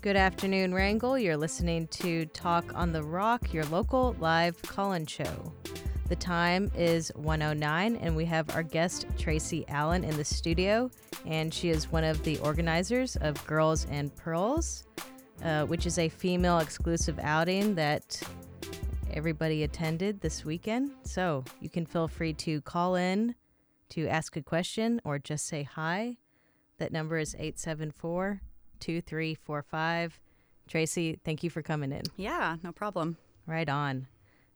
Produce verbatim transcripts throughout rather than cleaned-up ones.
Good afternoon, Wrangell. You're listening to Talk on the Rock, your local live call-in show. The time is one oh nine, and we have our guest, Tracy Allen, in the studio, and she is one of the organizers of Girls and Pearls, uh, which is a female-exclusive outing that everybody attended this weekend. So you can feel free to call in to ask a question or just say hi. That number is eight seven four, two three four five. Tracy, thank you for coming in. Yeah, no problem. Right on.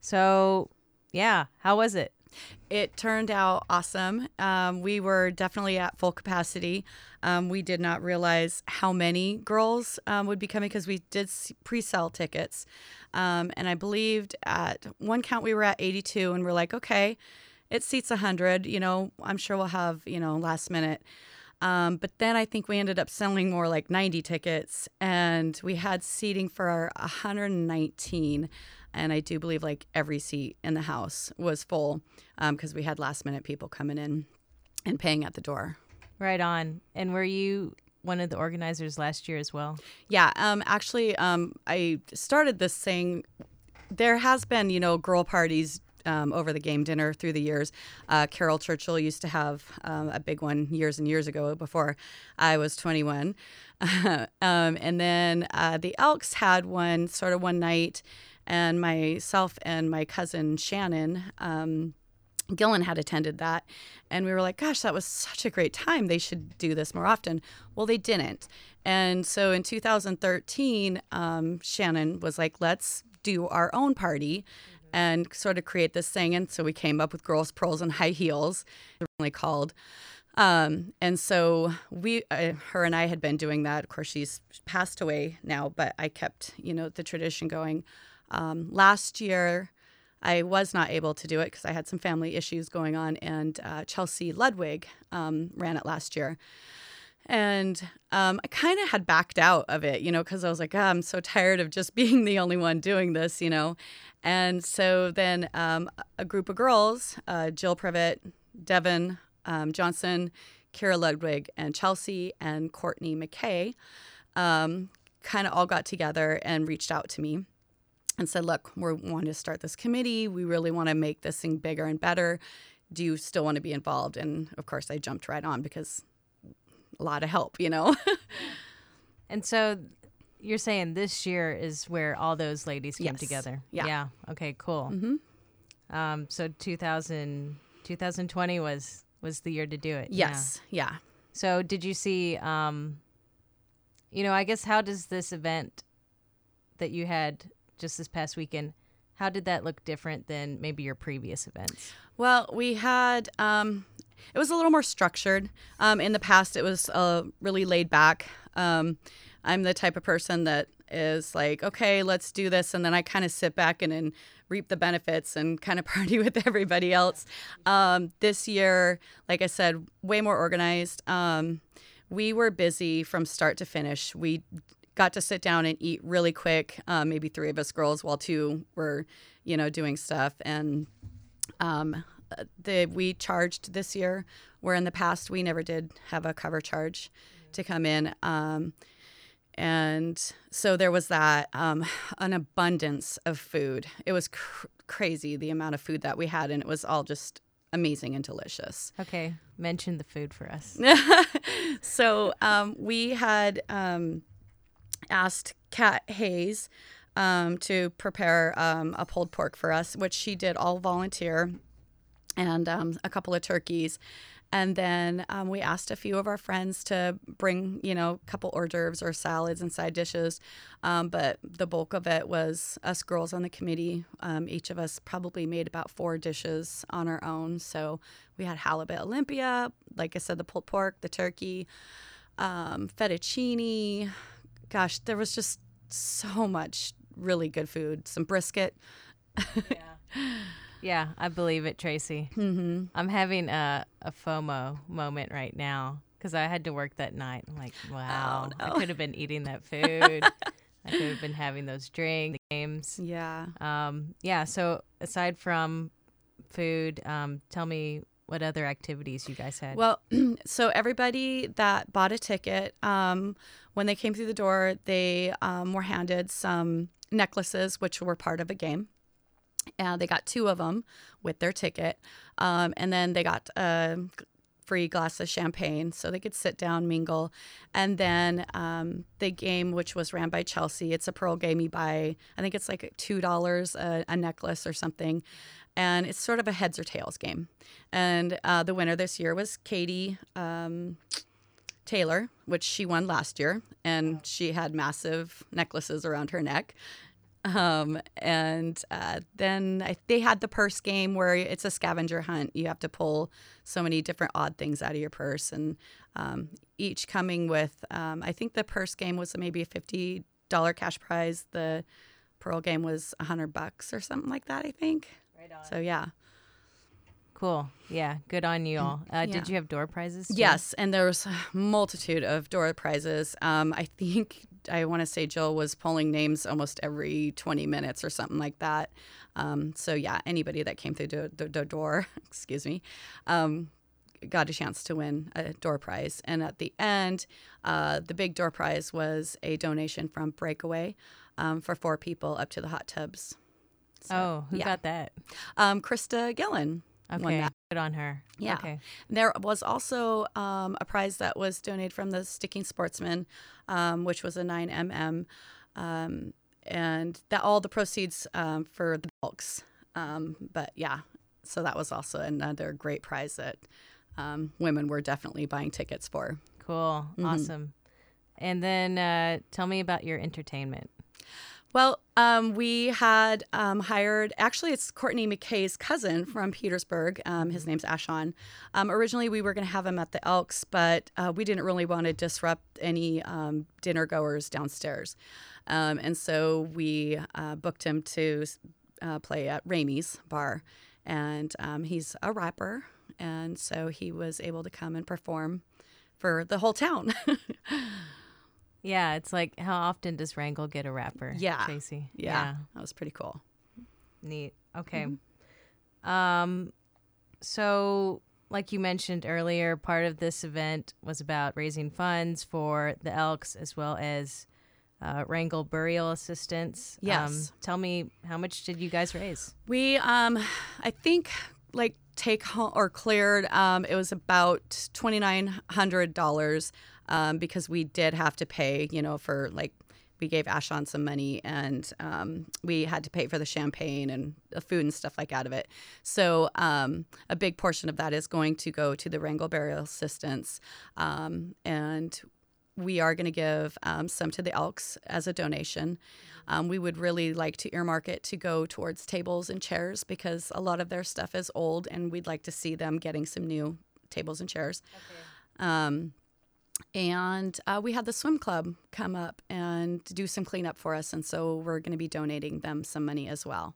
So, yeah, how was it? It turned out awesome. Um, we were definitely at full capacity. Um, we did not realize how many girls um, would be coming because we did pre-sell tickets. Um, and I believed at one count we were at eighty-two, and we're like, okay, it seats one hundred. You know, I'm sure we'll have, you know, last minute. Um, but then I think we ended up selling more like ninety tickets, and we had seating for one hundred nineteen. And I do believe like every seat in the house was full because um, we had last minute people coming in and paying at the door. Right on. And were you one of the organizers last year as well? Yeah, um, actually, um, I started this thing. There has been, you know, girl parties Um, over the game dinner through the years. Uh, Carol Churchill used to have um, a big one years and years ago before I was twenty-one. um, and then uh, the Elks had one sort of one night, and myself and my cousin Shannon um, Gillen had attended that. And we were like, gosh, that was such a great time. They should do this more often. Well, they didn't. And so in two thousand thirteen, um, Shannon was like, let's do our own party and sort of create this thing. And so we came up with Girls, Pearls, and High Heels, originally called. Um, and so we, uh, her and I had been doing that. Of course, she's passed away now, but I kept, you know, the tradition going. Um, last year, I was not able to do it because I had some family issues going on, and uh, Chelsea Ludwig um, ran it last year. And um, I kind of had backed out of it, you know, because I was like, oh, I'm so tired of just being the only one doing this, you know. And so then um, a group of girls, uh, Jill Privet, Devin um, Johnson, Kira Ludwig, and Chelsea, and Courtney McKay, um, kind of all got together and reached out to me and said, look, we want to start this committee. We really want to make this thing bigger and better. Do you still want to be involved? And, of course, I jumped right on because a lot of help, you know. And so you're saying this year is where all those ladies came Yes. together. Yeah. Yeah. Okay, cool. Mm-hmm. Um, so two thousand, twenty twenty was, was the year to do it. Yes. Yeah. yeah. So did you see, um, you know, I guess how does this event that you had just this past weekend, how did that look different than maybe your previous events? Well, we had, um, it was a little more structured. Um, in the past, it was uh, really laid back. Um, I'm the type of person that is like, okay, let's do this. And then I kind of sit back and, and reap the benefits and kind of party with everybody else. Um, this year, like I said, way more organized. Um, we were busy from start to finish. We got to sit down and eat really quick. Um, maybe three of us girls while two were, you know, doing stuff. And um, the we charged this year, where in the past we never did have a cover charge mm-hmm. to come in. Um, and so there was that, um, an abundance of food. It was cr- crazy, the amount of food that we had, and it was all just amazing and delicious. Okay, mention the food for us. So um, we had um, asked Kat Hayes um, to prepare um, a pulled pork for us, which she did all volunteer, and um, a couple of turkeys. And then um, we asked a few of our friends to bring, you know, a couple hors d'oeuvres or salads and side dishes. Um, but the bulk of it was us girls on the committee. Um, each of us probably made about four dishes on our own. So we had halibut Olympia, like I said, the pulled pork, the turkey, um, fettuccine. Gosh, there was just so much really good food. Some brisket. Yeah. Yeah, I believe it, Tracy. Mm-hmm. I'm having a, a FOMO moment right now because I had to work that night. I'm like, wow, Oh, no. I could have been eating that food. I could have been having those drinks, the games. Yeah. Um, yeah, so aside from food, um, tell me what other activities you guys had. Well, so everybody that bought a ticket, um, when they came through the door, they um, were handed some necklaces, which were part of a game. And they got two of them with their ticket. Um, and then they got a free glass of champagne so they could sit down, mingle. And then um, the game, which was ran by Chelsea, it's a Pearl game. You buy, I think it's like two dollars a, a necklace or something. And it's sort of a heads or tails game. And uh, the winner this year was Katie um, Taylor, which she won last year. And she had massive necklaces around her neck. Um, and uh, then I, they had the purse game where it's a scavenger hunt. You have to pull so many different odd things out of your purse, and um, each coming with, um, I think the purse game was maybe a fifty dollars cash prize. The Pearl game was a hundred bucks or something like that, I think. Right on. So yeah. Cool. Yeah. Good on you all. Uh, Yeah. Did you have door prizes too? Yes, and there was a multitude of door prizes. Um, I think I want to say Jill was pulling names almost every twenty minutes or something like that. Um, so yeah, anybody that came through the, the, the door, excuse me, um, got a chance to win a door prize. And at the end, uh, the big door prize was a donation from Breakaway um, for four people up to the hot tubs. So, Oh, who yeah. got that? Um, Krista Gillen. won Okay. that. Good on her. Yeah. Okay. There was also um, a prize that was donated from the Sticking Sportsman, um, which was a nine millimeter, um, and that all the proceeds um, for the Elks. Um, but yeah, so that was also another great prize that um, women were definitely buying tickets for. Cool. Mhm. Awesome. And then uh, tell me about your entertainment. Well, um, we had um, hired, actually, it's Courtney McKay's cousin from Petersburg. Um, his name's Ashon. Um, originally, we were going to have him at the Elks, but uh, we didn't really want to disrupt any um, dinner goers downstairs. Um, and so we uh, booked him to uh, play at Ramey's bar. And um, he's a rapper. And so he was able to come and perform for the whole town. Yeah, it's like, how often does Wrangell get a rapper? Yeah. Tracy. Yeah, that was pretty cool. Neat. Okay. Mm-hmm. Um, so, like you mentioned earlier, part of this event was about raising funds for the Elks as well as uh, Wrangell Burial Assistance. Yes. Um, tell me, how much did you guys raise? We, um, I think, like take home or cleared, um, it was about twenty-nine hundred dollars um, because we did have to pay, you know, for like, we gave Ashon some money and um, we had to pay for the champagne and the food and stuff like out of it. So um, a big portion of that is going to go to the Wrangell Burial Assistance. Um, and we are going to give um, some to the Elks as a donation. Um, we would really like to earmark it to go towards tables and chairs because a lot of their stuff is old and we'd like to see them getting some new tables and chairs. Okay. Um, and uh, we had the swim club come up and do some cleanup for us. And so we're going to be donating them some money as well.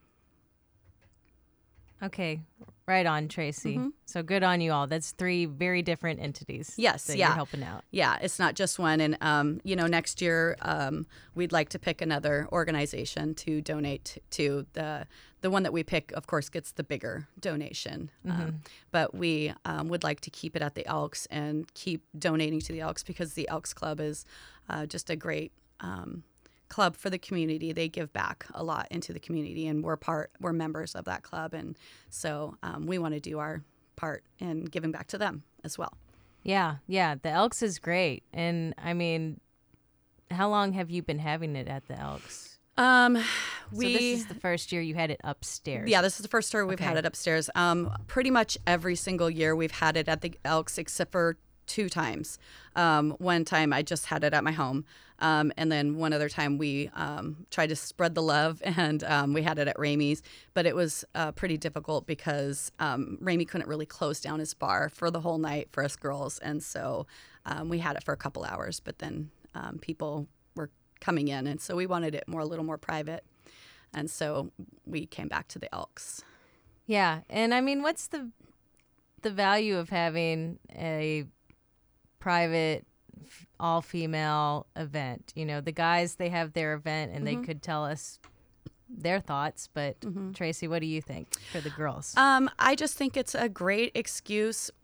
Okay, right on, Tracy. Mm-hmm. So good on you all. That's three very different entities. Yes, that yeah. you're helping out. Yeah, it's not just one. And, um, you know, next year um, we'd like to pick another organization to donate to. The the one that we pick, of course, gets the bigger donation. Mm-hmm. Um, but we um, would like to keep it at the Elks and keep donating to the Elks because the Elks Club is uh, just a great um, club for the community. They give back a lot into the community, and we're part, we're members of that club. And so um, we want to do our part in giving back to them as well. Yeah, yeah. The Elks is great. And I mean, how long have you been having it at the Elks? Um, so we, this is the first year you had it upstairs. Yeah, this is the first year we've Okay. had it upstairs. Um, pretty much every single year we've had it at the Elks except for two times. Um, one time I just had it at my home. Um, and then one other time we um, tried to spread the love and um, we had it at Ramey's. But it was uh, pretty difficult because um, Ramey couldn't really close down his bar for the whole night for us girls. And so um, we had it for a couple hours, but then um, people were coming in. And so we wanted it more a little more private. And so we came back to the Elks. Yeah, and I mean, what's the the value of having a private f- all-female event? You know, the guys, they have their event and Mm-hmm. they could tell us their thoughts, but Tracy, what do you think for the girls? Um, I just think it's a great excuse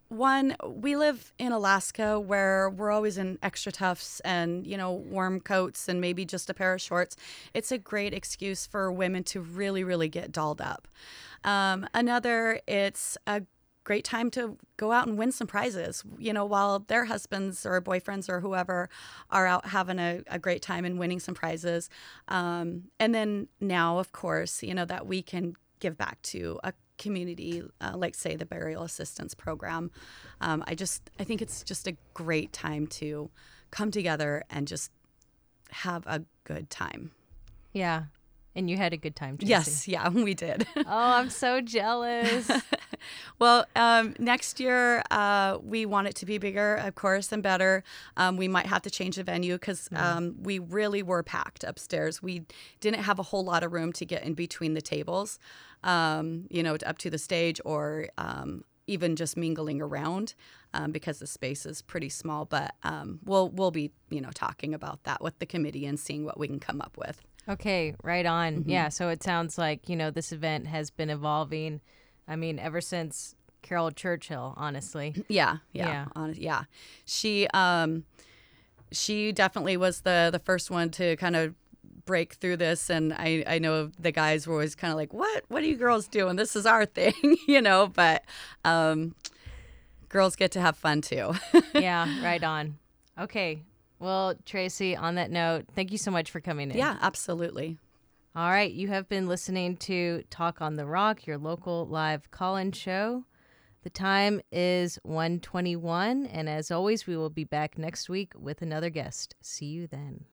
one, we live in Alaska where we're always in extra tufts and, you know, warm coats and maybe just a pair of shorts. It's a great excuse for women to really, really get dolled up. Um, another, it's a great time to go out and win some prizes, you know, while their husbands or boyfriends or whoever are out having a, a great time and winning some prizes. Um, and then now, of course, you know, that we can give back to a community, uh, like say the burial assistance program. Um, I just, I think it's just a great time to come together and just have a good time. Yeah. And you had a good time, Tracy. Yes. Yeah, we did. Oh, I'm so jealous. Well, um, next year, uh, we want it to be bigger, of course, and better. Um, we might have to change the venue because um, we really were packed upstairs. We didn't have a whole lot of room to get in between the tables, um, you know, up to the stage or um, even just mingling around um, because the space is pretty small. But um, we'll we'll be, you know, talking about that with the committee and seeing what we can come up with. Okay, right on. Mm-hmm. Yeah, so it sounds like, you know, this event has been evolving. I mean, ever since Carol Churchill, honestly. Yeah, yeah, Yeah. hon- yeah. She, um, she definitely was the the first one to kind of break through this, and I I know the guys were always kind of like, what What are you girls doing? This is our thing, you know. But um, girls get to have fun too. Yeah, right on. Okay. Well, Tracy, on that note, thank you so much for coming in. Yeah, absolutely. All right. You have been listening to Talk on the Rock, your local live call-in show. The time is one twenty-one, and as always, we will be back next week with another guest. See you then.